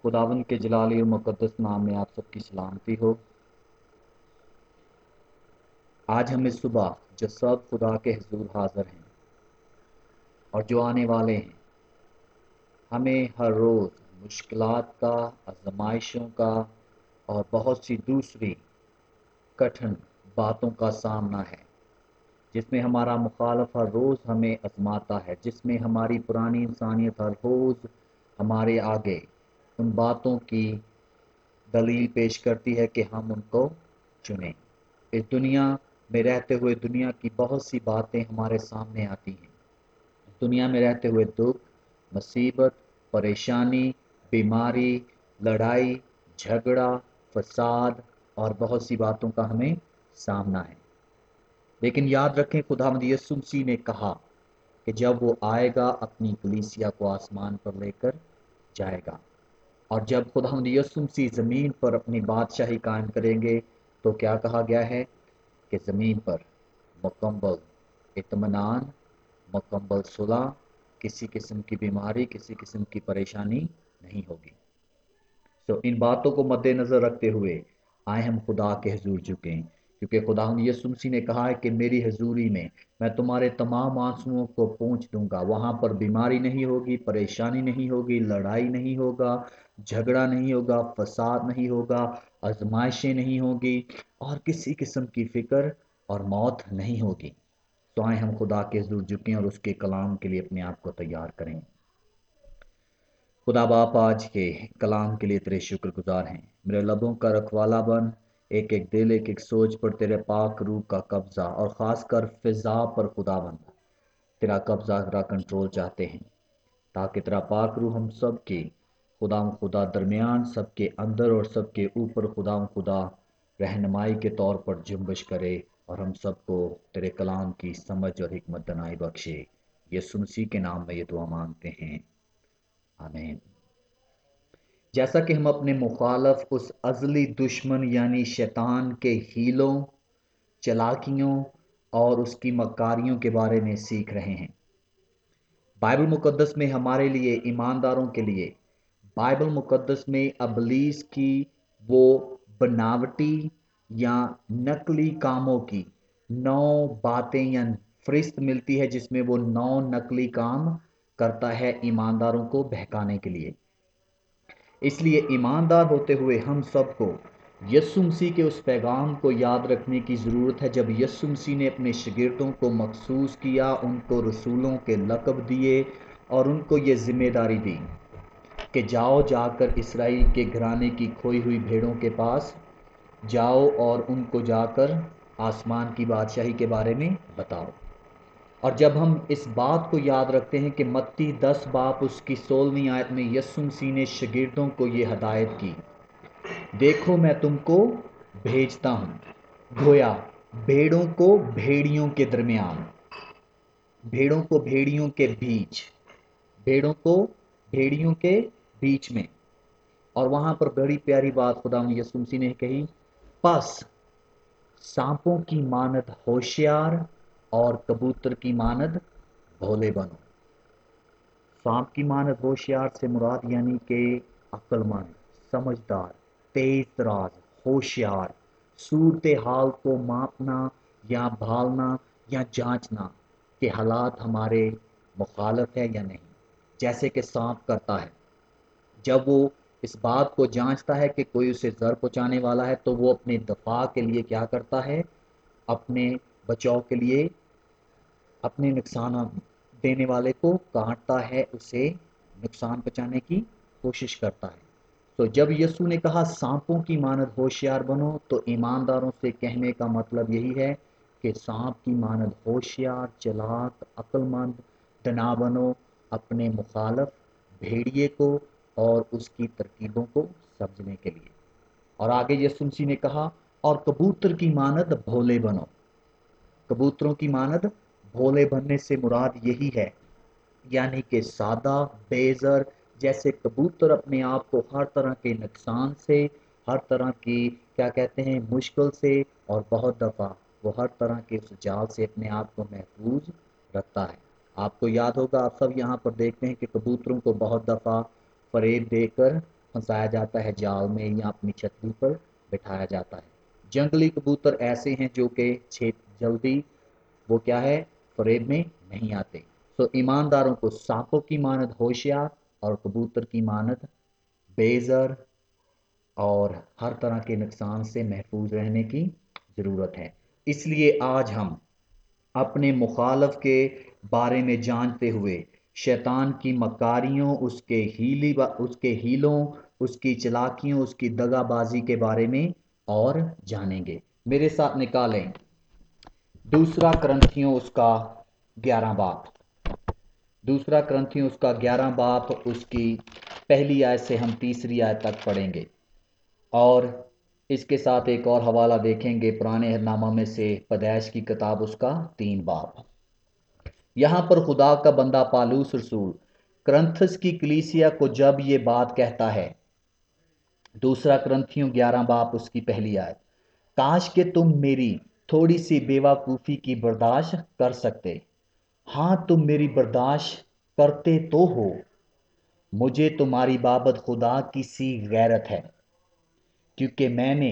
खुदावंद के जलाली और मुकद्दस नाम में आप सबकी सलामती हो। आज हमें सुबह जो सब खुदा के हुजूर हाजिर हैं और जो आने वाले हैं, हमें हर रोज़ मुश्किलात का, आजमाइशों का और बहुत सी दूसरी कठिन बातों का सामना है, जिसमें हमारा मुखालफ हर रोज़ हमें आजमाता है, जिसमें हमारी पुरानी इंसानियत हर रोज़ हमारे आगे उन बातों की दलील पेश करती है कि हम उनको चुनें। इस दुनिया में रहते हुए दुनिया की बहुत सी बातें हमारे सामने आती हैं। दुनिया में रहते हुए दुख, मुसीबत, परेशानी, बीमारी, लड़ाई, झगड़ा, फसाद और बहुत सी बातों का हमें सामना है। लेकिन याद रखें, खुदावंद यीशु मसीह ने कहा कि जब वो आएगा अपनी कलीसिया को आसमान पर लेकर जाएगा, और जब खुदावंद यीशु मसीह ज़मीन पर अपनी बादशाही कायम करेंगे तो क्या कहा गया है कि ज़मीन पर मुकम्मल इत्मीनान, मुकम्मल सुलह, किसी किस्म की बीमारी, किसी किस्म की परेशानी नहीं होगी। तो इन बातों को मद्देनजर रखते हुए आए हम खुदा के हुजूर झुकें, क्योंकि खुदा यीशु मसीह ने कहा है कि मेरी हजूरी में मैं तुम्हारे तमाम आंसुओं को पोंछ दूंगा। वहां पर बीमारी नहीं होगी, परेशानी नहीं होगी, लड़ाई नहीं होगा, झगड़ा नहीं होगा, फसाद नहीं होगा, आजमाइशें नहीं होगी और किसी किस्म की फिक्र और मौत नहीं होगी। तो आए हम खुदा के हुजूर झुकें और उसके कलाम के लिए अपने आप को तैयार करें। खुदा बाप, आज के कलाम के लिए तेरे शुक्रगुजार हैं। मेरे लबों का रखवाला बन, एक एक दिल, एक एक सोच पर तेरे पाक रूह का कब्जा, और ख़ासकर फ़िज़ा पर खुदावंद तेरा कब्जा, तेरा कंट्रोल चाहते हैं, ताकि तेरा पाक रूह हम सब के खुदा दरमियान, सबके अंदर और सबके ऊपर खुदा रहनुमाई के तौर पर जुम्बिश करे और हम सबको तेरे कलाम की समझ और हिकमत दनाई बख्शे। यीशु मसीह के नाम में ये दुआ मांगते हैं, आमीन। जैसा कि हम अपने मुखालफ उस अज़ली दुश्मन यानी शैतान के हीलों, चालाकियों और उसकी मकारियों के बारे में सीख रहे हैं। बाइबल मुकद्दस में हमारे लिए, ईमानदारों के लिए, बाइबल मुकद्दस में अबलीस की वो बनावटी या नकली कामों की 9 बातें या फ़हरिस्त मिलती है, जिसमें वो 9 नकली काम करता है ईमानदारों को बहकाने के लिए। इसलिए ईमानदार होते हुए हम सबको यीशु मसीह के उस पैगाम को याद रखने की ज़रूरत है, जब यीशु मसीह ने अपने शागिर्दों को मखसूस किया, उनको रसूलों के लक़ब दिए और उनको ये ज़िम्मेदारी दी कि जाओ, जाकर इसराइल के घराने की खोई हुई भेड़ों के पास जाओ और उनको जाकर आसमान की बादशाही के बारे में बताओ। और जब हम इस बात को याद रखते हैं कि मत्ती 10 बाब उसकी 16वीं आयत में यीशु मसीह ने शागिर्दों को ये हदायत की, देखो मैं तुमको भेजता हूँ गोया भेड़ों को भेड़ियों के दरमियान, भेड़ों को भेड़ियों के बीच, भेड़ों को भेड़ियों के बीच में। और वहां पर बड़ी प्यारी बात खुदा यीशु मसीह ने कही, बस सांपों की मानद होशियार और कबूतर की मानद भोले बनो। सांप की मानद होशियार से मुराद यानी कि अक्लमंद, समझदार, तेज तराज, होशियार, सूरत हाल को मापना या भालना या जांचना कि हालात हमारे मुखालफ है या नहीं। जैसे कि सांप करता है, जब वो इस बात को जांचता है कि कोई उसे जर पहुंचाने वाला है, तो वो अपने दफा के लिए क्या करता है, अपने बचाव के लिए अपने नुकसान देने वाले को काटता है, उसे नुकसान पहुंचाने की कोशिश करता है। तो जब यीशु ने कहा सांपों की मानद होशियार बनो, तो ईमानदारों से कहने का मतलब यही है कि सांप की मानद होशियार, चालाक, अक्लमंद ना बनो, अपने मुखालफ भेड़िए को और उसकी तरकीबों को समझने के लिए। और आगे यीशु मसीह ने कहा, और कबूतर की मानद भोले बनो। कबूतरों की मानद भोले बनने से मुराद यही है, यानी कि सादा, बेज़र। जैसे कबूतर अपने आप को हर तरह के नुकसान से, हर तरह की क्या कहते हैं मुश्किल से, और बहुत दफ़ा वो हर तरह के उस जाल से अपने आप को महफूज रखता है। आपको याद होगा, आप सब यहाँ पर देखते हैं कि कबूतरों को बहुत दफ़ा फरेब देकर پھنسایا جاتا ہے جال میں یا اپنی چھتری پر بٹھایا جاتا ہے۔ جنگلی کبوتر ایسے ہیں جو کہ جلدی وہ کیا ہے فریب میں نہیں آتے۔ سو ایمانداروں کو سانپوں کی مانند ہوشیار اور کبوتر کی مانند بیزر اور ہر طرح کے نقصان سے محفوظ رہنے کی ضرورت ہے۔ اس لیے آج ہم اپنے مخالف کے بارے میں جانتے ہوئے شیطان کی مکاریوں، اس کے ہیلوں، اس کی چلاکیوں، اس کی دغا بازی کے بارے میں اور جانیں گے۔ میرے ساتھ نکالیں دوسرا کرنتھیوں اس کا 11 باب۔ دوسرا کرنتھیوں اس کا 11 باب، اس کی پہلی آیت سے ہم تیسری آیت تک پڑھیں گے، اور اس کے ساتھ ایک اور حوالہ دیکھیں گے پرانے عہد نامہ میں سے پیدائش کی کتاب اس کا 3 باب۔ یہاں پر خدا کا بندہ پالوس رسول کرنتھس کی کلیسیا کو جب یہ بات کہتا ہے، دوسرا کرنتھیوں 11 باب اس کی پہلی آیت، کاش کہ تم میری تھوڑی سی بیوقوفی کی برداشت کر سکتے۔ ہاں تم میری برداشت کرتے تو ہو، مجھے تمہاری بابت خدا کی سی غیرت ہے، کیونکہ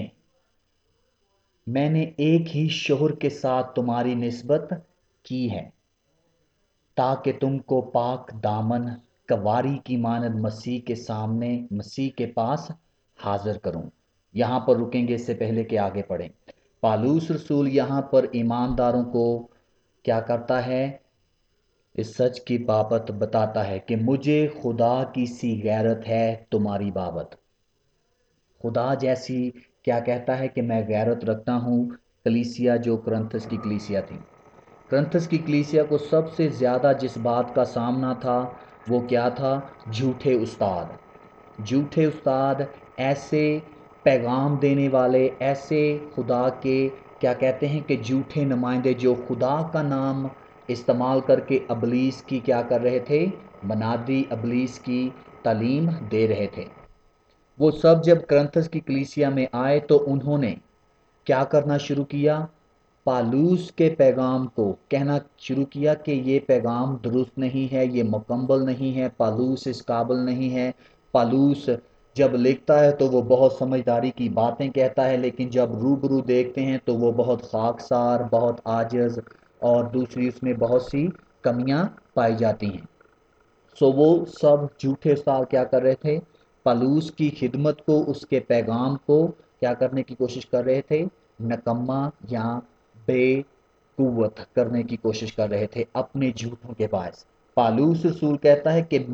میں نے ایک ہی شوہر کے ساتھ تمہاری نسبت کی ہے، تاکہ تم کو پاک دامن کنواری کی مانند مسیح کے پاس حاضر کروں۔ یہاں پر رکیں گے اس سے پہلے کہ آگے پڑھیں۔ پالوس رسول یہاں پر ایمانداروں کو کیا کرتا ہے؟ اس سچ کی بابت بتاتا ہے کہ مجھے خدا کی سی غیرت ہے تمہاری بابت۔ خدا جیسی کیا کہتا ہے کہ میں غیرت رکھتا ہوں کلیسیا جو کرنتھس کی کلیسیا تھی۔ کرنتھس کی کلیسیا کو سب سے زیادہ جس بات کا سامنا تھا وہ کیا تھا؟ جھوٹے استاد۔ جھوٹے استاد، ایسے پیغام دینے والے، ایسے خدا کے کیا کہتے ہیں کہ جھوٹے نمائندے جو خدا کا نام استعمال کر کے ابلیس کی کیا کر رہے تھے؟ منادی ابلیس کی تعلیم دے رہے تھے۔ وہ سب جب کرنتھس کی کلیسیا میں آئے تو انہوں نے کیا کرنا شروع کیا؟ پالوس کے پیغام کو کہنا شروع کیا کہ یہ پیغام درست نہیں ہے، یہ مکمل نہیں ہے، پالوس اس قابل نہیں ہے۔ پالوس جب لکھتا ہے تو وہ بہت سمجھداری کی باتیں کہتا ہے، لیکن جب روبرو دیکھتے ہیں تو وہ بہت خاکسار، بہت عاجز، اور دوسری اس میں بہت سی کمیاں پائی جاتی ہیں۔ سو وہ سب جھوٹے استاد کیا کر رہے تھے؟ پالوس کی خدمت کو، اس کے پیغام کو کیا کرنے کی کوشش کر رہے تھے؟ نکما یا بے قوت کرنے کی کوشش کر رہے تھے اپنے جھوٹوں کے باعث۔ پالوس رسول کہتا ہے کہ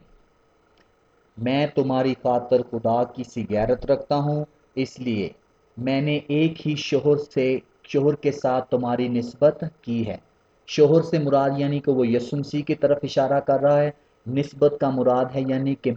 میں تمہاری خاطر خدا کی سی غیرت رکھتا ہوں، اس لیے میں نے ایک ہی شوہر کے ساتھ تمہاری نسبت کی ہے۔ شوہر سے مراد یعنی کہ وہ یسوع مسیح کی طرف اشارہ کر رہا ہے، نسبت کا مراد ہے یعنی کہ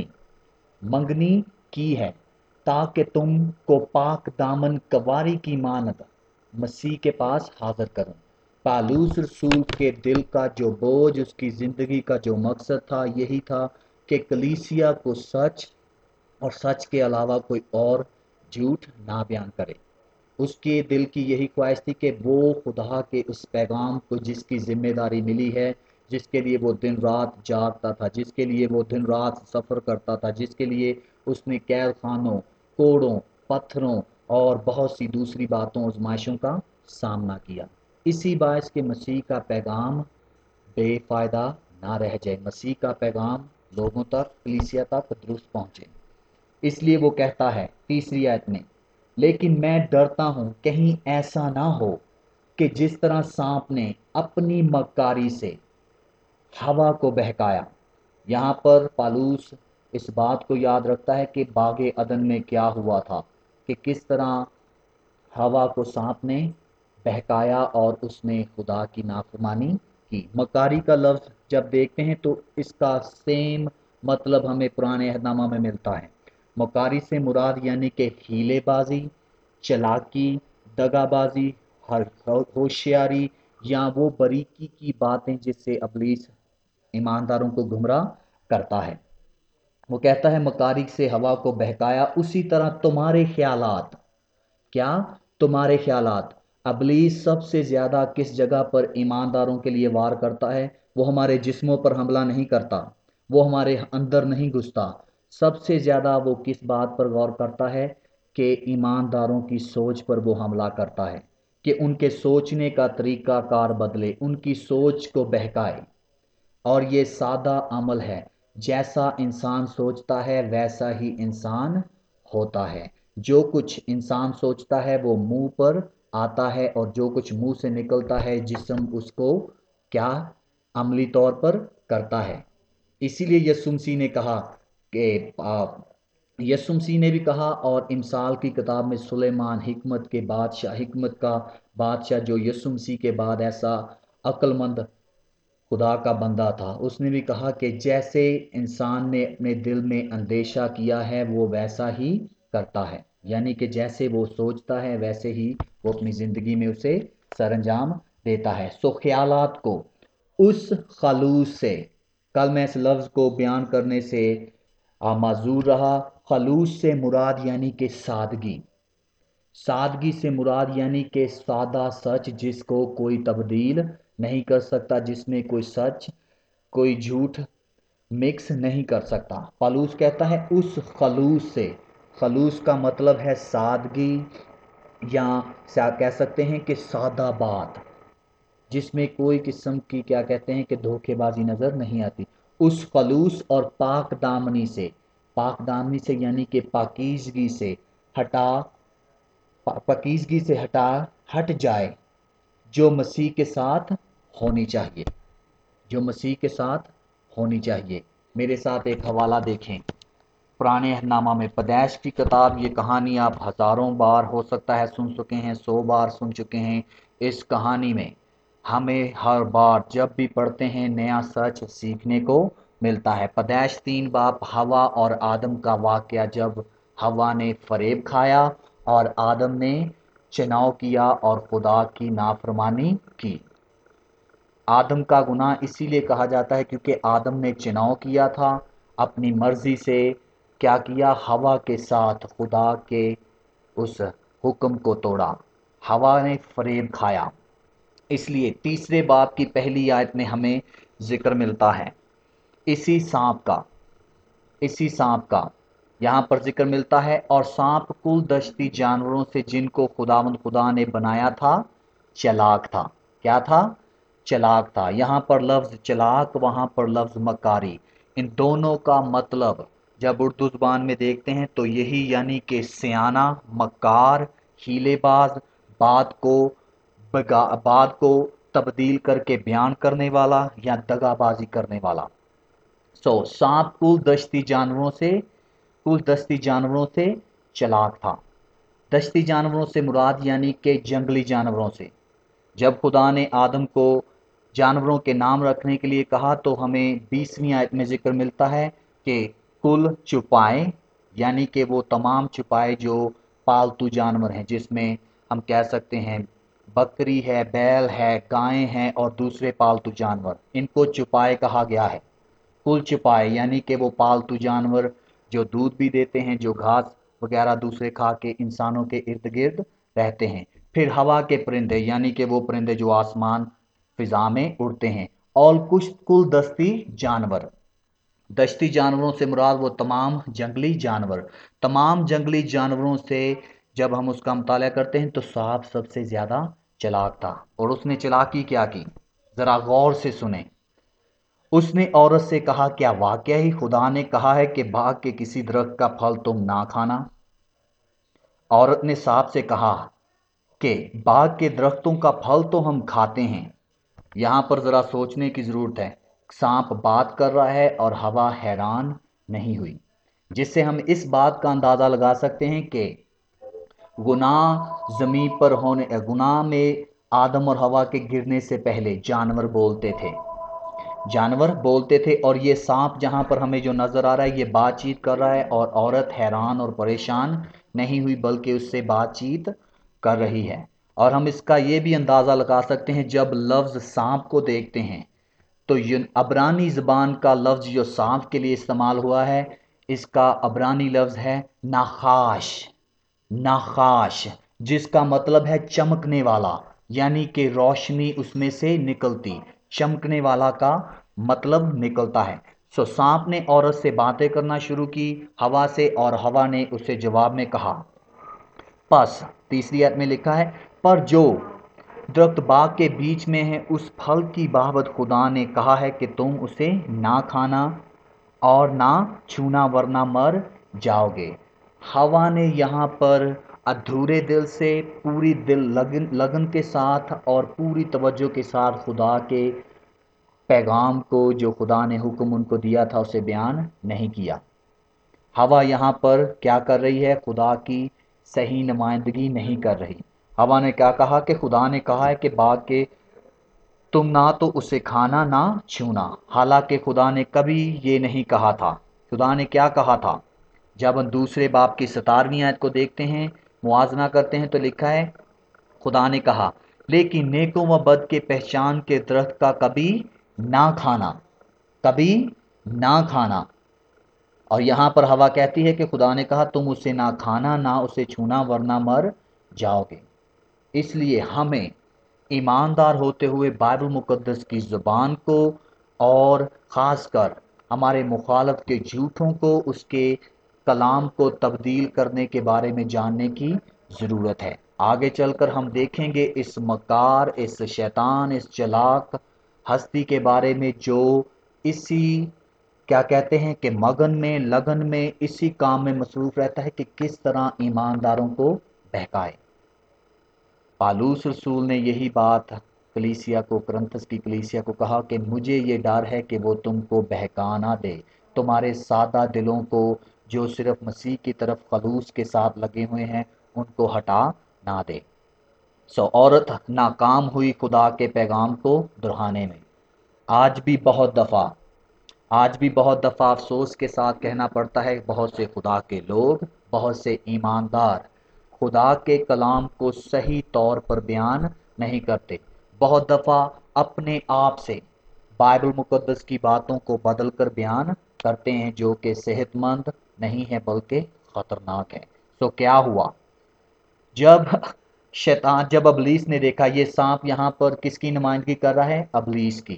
منگنی کی ہے، تاکہ تم کو پاک دامن کنواری کی مانند مسیح کے پاس حاضر کروں۔ پالوس رسول کے دل کا جو بوجھ، اس کی زندگی کا جو مقصد تھا، یہی تھا کہ کلیسیا کو سچ اور سچ کے علاوہ کوئی اور جھوٹ نہ بیان کرے۔ اس کے دل کی یہی خواہش تھی کہ وہ خدا کے اس پیغام کو، جس کی ذمہ داری ملی ہے، جس کے لیے وہ دن رات جاگتا تھا، جس کے لیے وہ دن رات سفر کرتا تھا، جس کے لیے اس نے قید خانوں، کوڑوں، پتھروں اور بہت سی دوسری باتوں، آزمائشوں کا سامنا کیا، اسی باعث کہ مسیح کا پیغام بے فائدہ نہ رہ جائے، مسیح کا پیغام لوگوں تک، کلیسیا تک درست پہنچے۔ اس لیے وہ کہتا ہے تیسری آیت میں، لیکن میں ڈرتا ہوں کہیں ایسا نہ ہو کہ جس طرح سانپ نے اپنی مکاری سے ہوا کو بہکایا۔ یہاں پر پالوس اس بات کو یاد رکھتا ہے کہ باغ عدن میں کیا ہوا تھا، کہ کس طرح ہوا کو سانپ نے بہکایا اور اس نے خدا کی نافرمانی کی۔ مکاری کا لفظ جب دیکھتے ہیں تو اس کا سیم مطلب ہمیں پرانے عہد نامہ میں ملتا ہے۔ مکاری سے مراد یعنی کہ ہیلے بازی، چلاکی، دغا بازی، ہوشیاری، یا وہ باریکی کی باتیں جس سے ابلیس ایمانداروں کو گمراہ کرتا ہے۔ وہ کہتا ہے مکاری سے ہوا کو بہکایا، اسی طرح تمہارے خیالات، کیا؟ تمہارے خیالات۔ ابلیس سب سے زیادہ کس جگہ پر ایمانداروں کے لیے وار کرتا ہے؟ وہ ہمارے جسموں پر حملہ نہیں کرتا، وہ ہمارے اندر نہیں گھستا، سب سے زیادہ وہ کس بات پر غور کرتا ہے کہ ایمانداروں کی سوچ پر وہ حملہ کرتا ہے، کہ ان کے سوچنے کا طریقہ کار بدلے، ان کی سوچ کو بہکائے۔ اور یہ سادہ عمل ہے، جیسا انسان سوچتا ہے ویسا ہی انسان ہوتا ہے۔ جو کچھ انسان سوچتا ہے وہ منہ پر آتا ہے، اور جو کچھ منہ سے نکلتا ہے جسم اس کو کیا عملی طور پر کرتا ہے۔ اسی لیے یسوع مسیح نے کہا کہ یسوع مسیح نے بھی کہا، اور امثال کی کتاب میں سلیمان حکمت کا بادشاہ جو یسوع مسیح کے بعد ایسا عقل مند خدا کا بندہ تھا، اس نے بھی کہا کہ جیسے انسان نے اپنے دل میں اندیشہ کیا ہے وہ ویسا ہی کرتا ہے، یعنی کہ جیسے وہ سوچتا ہے ویسے ہی وہ اپنی زندگی میں اسے سر انجام دیتا ہے۔ سو خیالات کو اس خلوص سے، کل میں اس لفظ کو بیان کرنے سے معذور رہا۔ خلوص سے مراد یعنی کہ سادگی، سادگی سے مراد یعنی کہ سادہ سچ جس کو کوئی تبدیل نہیں کر سکتا، جس میں کوئی سچ کوئی جھوٹ مکس نہیں کر سکتا۔ پالوس کہتا ہے اس خلوص سے، خلوص کا مطلب ہے سادگی، یا کہہ سکتے ہیں کہ سادہ بات، جس میں کوئی قسم کی کیا کہتے ہیں کہ دھوکے بازی نظر نہیں آتی۔ اس خلوص اور پاک دامنی سے، پاک دامنی سے یعنی کہ پاکیزگی سے ہٹ جائے، جو مسیح کے ساتھ ہونی چاہیے، جو مسیح کے ساتھ ہونی چاہیے۔ میرے ساتھ ایک حوالہ دیکھیں، پرانے عہد نامہ میں پیدائش کی کتاب، یہ کہانی آپ ہزاروں بار ہو سکتا ہے سن چکے ہیں، 100 بار سن چکے ہیں۔ اس کہانی میں ہمیں ہر بار جب بھی پڑھتے ہیں نیا سچ سیکھنے کو ملتا ہے۔ پیدائش 3 باب ہوا اور آدم کا واقعہ، جب ہوا نے فریب کھایا اور آدم نے چناؤ کیا اور خدا کی نافرمانی کی۔ آدم کا گناہ اسی لیے کہا جاتا ہے کیونکہ آدم نے چناؤ کیا تھا، اپنی مرضی سے کیا کیا، ہوا کے ساتھ خدا کے اس حکم کو توڑا، ہوا نے فریب کھایا۔ اس لیے 3 باب کی پہلی آیت میں ہمیں ذکر ملتا ہے اسی سانپ کا یہاں پر ذکر ملتا ہے، اور سانپ کل دشتی جانوروں سے جن کو خداوند خدا نے بنایا تھا چلاک تھا۔ کیا تھا؟ چلاک تھا۔ یہاں پر لفظ چلاک، وہاں پر لفظ مکاری، ان دونوں کا مطلب جب اردو زبان میں دیکھتے ہیں تو یہی، یعنی کہ سیانہ، مکار، ہیلے باز، بات کو تبدیل کر کے بیان کرنے والا یا دغا بازی کرنے والا۔ سانپ کل دستی جانوروں سے چلاک تھا۔ دستی جانوروں سے مراد یعنی کہ جنگلی جانوروں سے۔ جب خدا نے آدم کو جانوروں کے نام رکھنے کے لیے کہا تو ہمیں 20ویں آیت میں ذکر ملتا ہے کہ کل چپائے، یعنی کہ وہ تمام چپائے جو پالتو جانور ہیں، جس میں ہم کہہ سکتے ہیں بکری ہے، بیل ہے، گائیں ہیں اور دوسرے پالتو جانور، ان کو چپائے کہا گیا ہے۔ کل چپائے یعنی کہ وہ پالتو جانور جو دودھ بھی دیتے ہیں، جو گھاس وغیرہ دوسرے کھا کے انسانوں کے ارد گرد رہتے ہیں۔ پھر ہوا کے پرندے، یعنی کہ وہ پرندے جو آسمان فضا میں اڑتے ہیں، اور کچھ کل دستی جانور۔ دشتی جانوروں سے مراد وہ تمام جنگلی جانور۔ تمام جنگلی جانوروں سے جب ہم اس کا مطالعہ کرتے ہیں تو سانپ سب سے زیادہ چلاک تھا، اور اس نے چلاکی کیا کی، ذرا غور سے سنیں۔ اس نے عورت سے کہا، کیا واقعی خدا نے کہا ہے کہ باغ کے کسی درخت کا پھل تم نہ کھانا؟ عورت نے سانپ سے کہا کہ باغ کے درختوں کا پھل تو ہم کھاتے ہیں۔ یہاں پر ذرا سوچنے کی ضرورت ہے۔ سانپ بات کر رہا ہے اور ہوا حیران نہیں ہوئی، جس سے ہم اس بات کا اندازہ لگا سکتے ہیں کہ گناہ میں آدم اور ہوا کے گرنے سے پہلے جانور بولتے تھے، اور یہ سانپ جہاں پر ہمیں جو نظر آ رہا ہے یہ بات چیت کر رہا ہے، اور عورت حیران اور پریشان نہیں ہوئی بلکہ اس سے بات چیت کر رہی ہے۔ اور ہم اس کا یہ بھی اندازہ لگا سکتے ہیں جب لفظ سانپ کو دیکھتے ہیں تو عبرانی زبان کا لفظ جو سانپ کے لیے استعمال ہوا ہے، اس کا عبرانی لفظ ہے ناخاش، جس کا مطلب ہے چمکنے والا، یعنی کہ روشنی اس میں سے نکلتی، چمکنے والا کا مطلب نکلتا ہے۔ सांप ने औरत से बातें करना शुरू की, हवा से, और हवा ने उससे जवाब में कहा। बस तीसरी आयत में लिखा है, पर जो दरख्त बाग के बीच में है उस फल की बाबत खुदा ने कहा है कि तुम उसे ना खाना और ना छूना वरना मर जाओगे। हवा ने यहाँ पर अधूरे दिल से, पूरी दिल लगन लगन के साथ और पूरी तवज्जो के साथ खुदा के पैगाम को, जो खुदा ने हुक्म उनको दिया था, उसे बयान नहीं किया। हवा यहाँ पर क्या कर रही है? खुदा की सही नुमाइंदगी नहीं कर रही। हवा ने क्या कहा कि खुदा ने कहा है कि बाग के तुम ना तो उसे खाना ना छूना। हालांकि खुदा ने कभी ये नहीं कहा था। खुदा ने क्या कहा था? जब हम दूसरे बाब की 17वीं आयत को देखते हैं, मुआजना करते हैं, तो लिखा है, खुदा ने कहा, लेकिन नेकों व बद के पहचान के दरख्त का कभी ना खाना, कभी ना खाना। और यहाँ पर हवा कहती है कि खुदा ने कहा तुम उसे ना खाना ना उसे छूना वरना मर जाओगे। इसलिए हमें ईमानदार होते हुए बाइबल मुकद्दस की ज़ुबान को और ख़ासकर हमारे मुखालफ के झूठों को, उसके कलाम को तब्दील करने के बारे में जानने की ज़रूरत है। आगे चलकर हम देखेंगे इस मकार, इस शैतान, इस चलाक हस्ती के बारे में जो इसी क्या कहते हैं कि मगन में, लगन में, इसी काम में मसरूफ़ रहता है कि किस तरह ईमानदारों को बहकाए। पालूस रसूल ने यही बात कलीसिया को, करंथस की कलीसिया को कहा कि मुझे ये डर है कि वो तुमको बहका ना दे, तुम्हारे सादा दिलों को जो सिर्फ मसीह की तरफ खलूस के साथ लगे हुए हैं उनको हटा ना दे। औरत नाकाम हुई खुदा के पैगाम को दोहराने में। आज भी बहुत दफ़ा आज भी बहुत दफ़ा अफसोस के साथ कहना पड़ता है, बहुत से खुदा के लोग, बहुत से ईमानदार खुदा के कलाम को सही तौर पर बयान नहीं करते। बहुत दफ़ा अपने आप से बाइबल मुकद्दस की बातों को बदल कर बयान करते हैं, जो कि सेहतमंद नहीं है बल्कि ख़तरनाक है। क्या हुआ? जब अबलीस ने देखा, ये सांप यहाँ पर किसकी नुमाइंदगी कर रहा है? अबलीस की।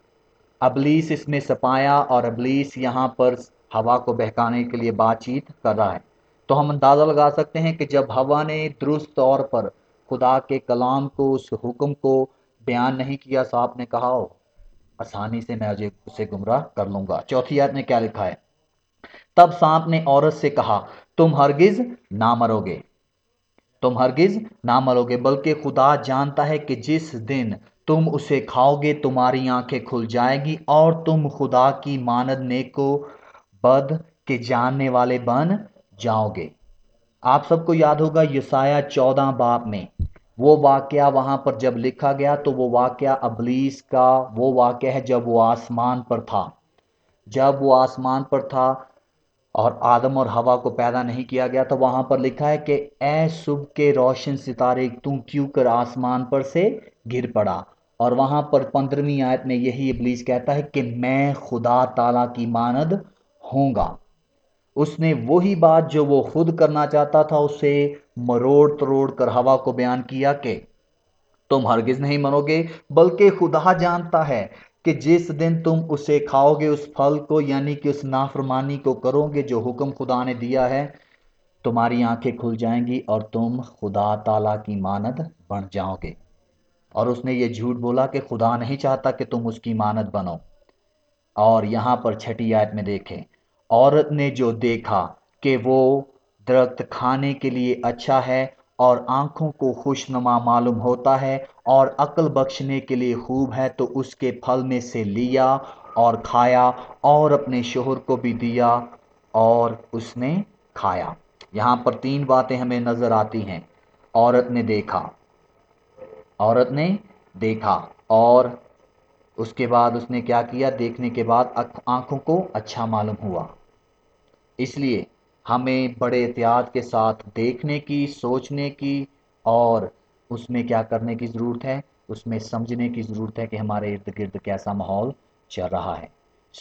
अबलीस इसमें सपाया और अबलीस यहाँ पर हवा को बहकाने के लिए बातचीत कर रहा है। तो हम अंदाज़ा लगा सकते हैं कि जब हवा ने दुरुस्त तौर पर खुदा के कलाम को, उस हुक्म को बयान नहीं किया, सांप ने कहा हो आसानी से मैं उसे गुमराह कर लूंगा। चौथी आयत में क्या लिखा है? तब सांप ने औरत से कहा, तुम हरगिज ना मरोगे, तुम हरगिज ना मरोगे, बल्कि खुदा जानता है कि जिस दिन तुम उसे खाओगे तुम्हारी आंखें खुल जाएगी और तुम खुदा की मानद नेको बद के जानने वाले बन जाओगे। आप सबको याद होगा यसाया 14 बाब में वो वाकया वहां पर जब लिखा गया, तो वो वाकया अबलीस का वो वाकया है जब वो आसमान पर था। जब वो आसमान पर था और आदम और हवा को पैदा नहीं किया गया, तो वहां पर लिखा है कि ए सुबह के रोशन सितारे तू क्यों कर आसमान पर से गिर पड़ा। और वहां पर 15वीं आयत में यही इब्लीस कहता है कि मैं खुदा ताला की मानद होऊंगा। उसने वही बात जो वो खुद करना चाहता था, उसे मरोड़ तरोड़ कर हवा को बयान किया कि तुम हरगिज नहीं मरोगे, बल्कि खुदा जानता है कि जिस दिन तुम उसे खाओगे, उस फल को, यानी कि उस नाफरमानी को करोगे जो हुक्म खुदा ने दिया है, तुम्हारी आंखें खुल जाएंगी और तुम खुदा ताला की मानद बन जाओगे। और उसने ये झूठ बोला कि खुदा नहीं चाहता कि तुम उसकी मानद बनो। और यहाँ पर 6ठी आयत में देखें, औरत ने जो देखा कि वो दरख्त खाने के लिए अच्छा है और आंखों को खुशनुमा मालूम होता है और अक्ल बख्शने के लिए खूब है, तो उसके फल में से लिया और खाया और अपने शोहर को भी दिया और उसने खाया। यहाँ पर 3 बातें हमें नजर आती हैं। औरत ने देखा, औरत ने देखा, और उसके बाद उसने क्या किया? देखने के बाद आंखों को अच्छा मालूम हुआ। इसलिए हमें बड़े एहतियात के साथ देखने की, सोचने की और उसमें क्या करने की ज़रूरत है? उसमें समझने की ज़रूरत है कि हमारे इर्द गिर्द कैसा माहौल चल रहा है।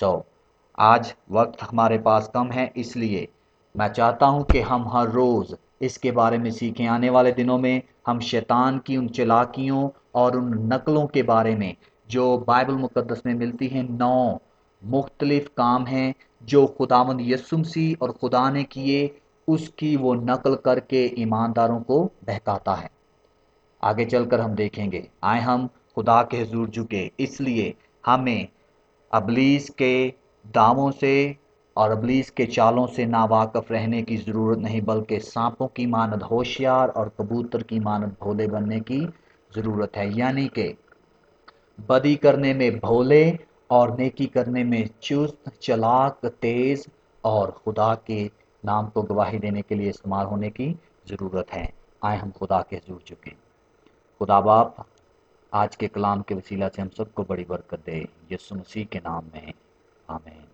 आज वक्त हमारे पास कम है, इसलिए मैं चाहता हूं कि हम हर रोज़ इसके बारे में सीखें। आने वाले दिनों में हम शैतान की उन चालाकियों और उन नकलों के बारे में जो बाइबल मुकद्दस में मिलती हैं, 9 مختلف کام ہیں جو خداوند یسوع مسیح اور خدا نے کیے، اس کی وہ نقل کر کے ایمانداروں کو بہکاتا ہے۔ آگے چل کر ہم دیکھیں گے، آئے ہم خدا کے حضور جھکے، اس لیے ہمیں ابلیس کے داموں سے اور ابلیس کے چالوں سے ناواقف رہنے کی ضرورت نہیں، بلکہ سانپوں کی مانند ہوشیار اور کبوتر کی مانند بھولے بننے کی ضرورت ہے، یعنی کہ بدی کرنے میں بھولے اور نیکی کرنے میں چست، چلاک، تیز اور خدا کے نام کو گواہی دینے کے لیے استعمال ہونے کی ضرورت ہے۔ آئے ہم خدا کے حضور جھکیں۔ خدا باپ آج کے کلام کے وسیلہ سے ہم سب کو بڑی برکت دے، یسوع مسیح کے نام میں، آمین۔